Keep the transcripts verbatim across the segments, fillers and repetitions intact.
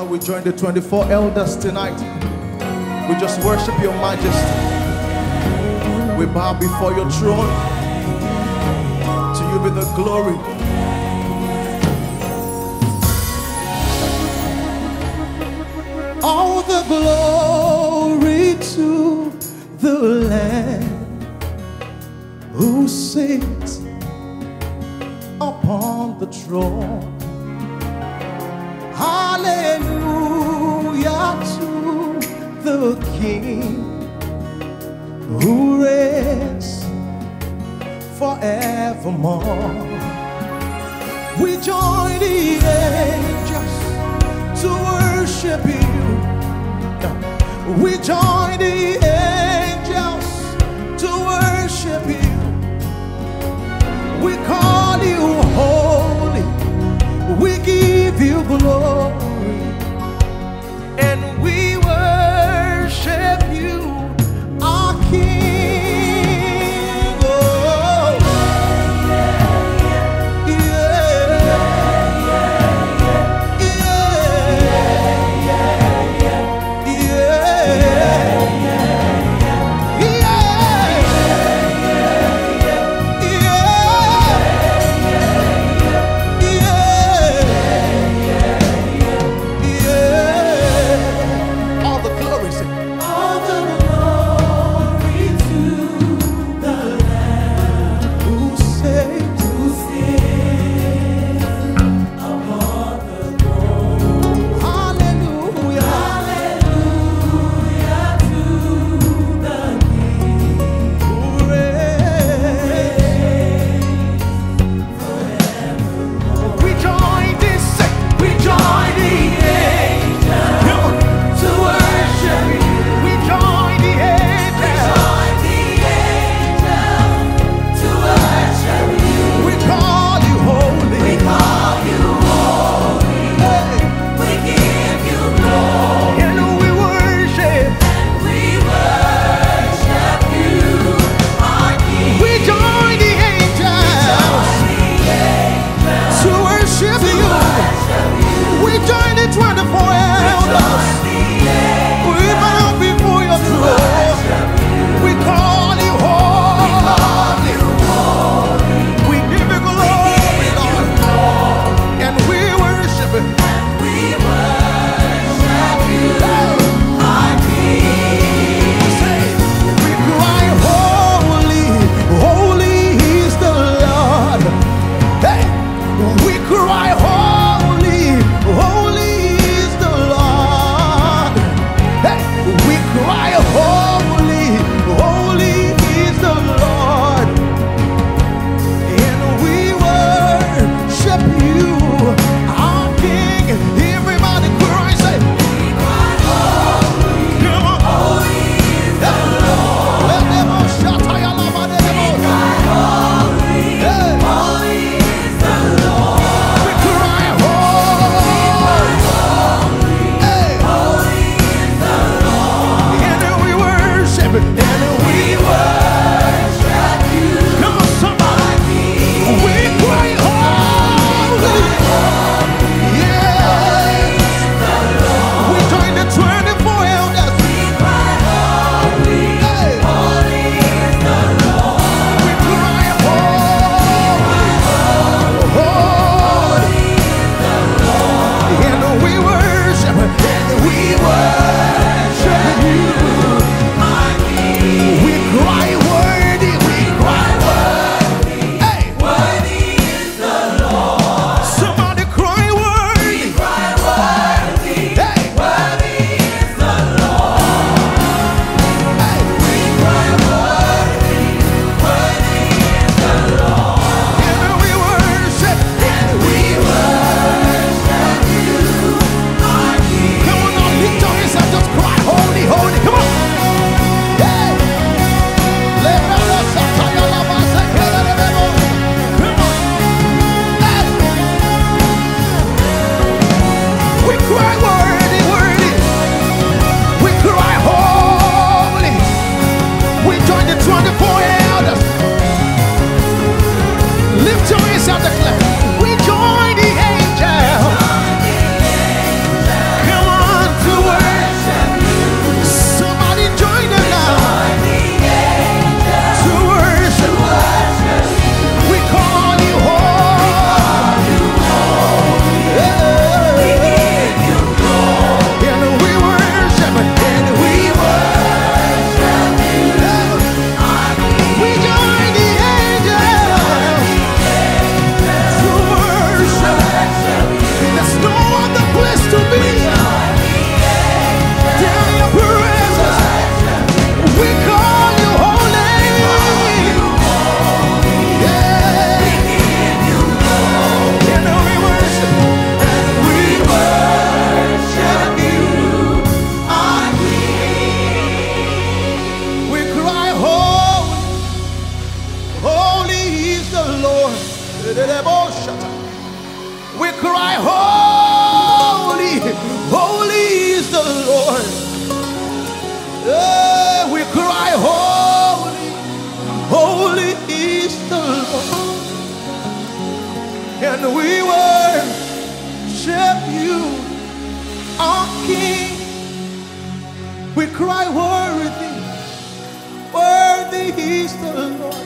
we join the twenty-four elders tonight. We just worship your majesty. We bow before your throne. To you be the glory. All the glory to the Lamb who sits upon the throne. Hallelujah to the King who reigns forevermore. We join the angels to worship you. We join the angels to worship you. We call you holy. We give you glory. And we worship you, our King. Oh, yeah, yeah, yeah, yeah. And we worship you, our King. We cry, worthy, worthy is the Lord.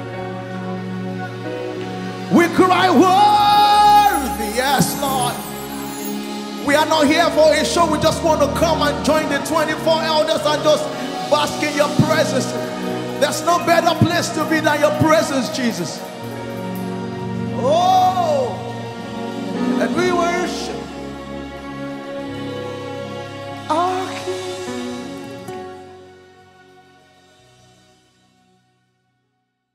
We cry, worthy, yes, Lord. We are not here for a show. We just want to come and join the twenty-four elders and just bask in your presence. There's no better place to be than your presence, Jesus. Oh.